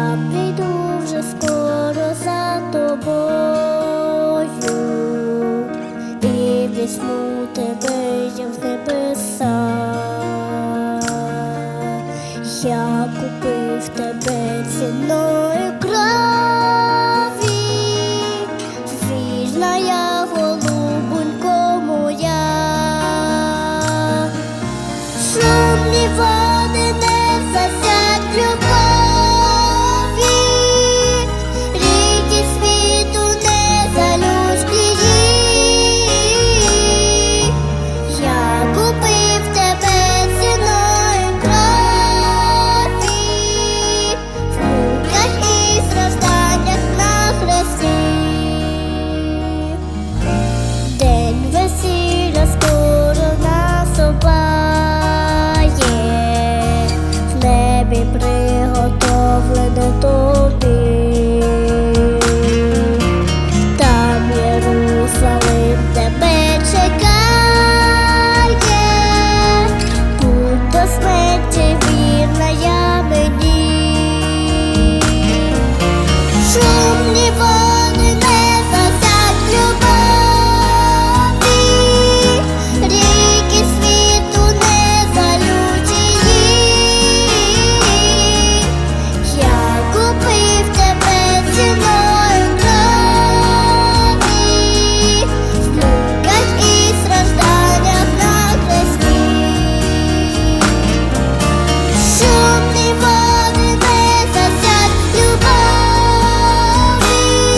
прийду вже скоро за тобою і візьму тебе я в небеса. Я купив тебе ціною крові, вільна я, голубонько моя. Шумні води не засять любові, ріки світу не залють її. Я купив тебе ціною крові, в муках і стражданнях на хресті. День весілля скоро наступає, в небі приготовлене тобі. Там Єрусалим тебе чекає, будь до смерті вірна я мені. Шумні води не засять любові, ріки світу не залють її. Я купив тебе ціною крові, в муках і стражданнях на хресті. Шумні води не засять любові,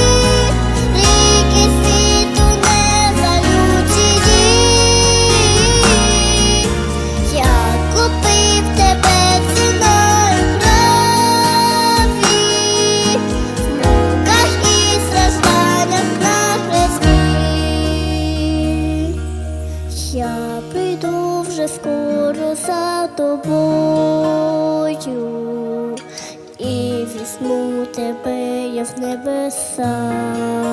ріки світу не залють її. Я купив тебе ціною крові, в муках і стражданнях на хресті. Я прийду вже скоро за тобою і візьму тебе я в небеса.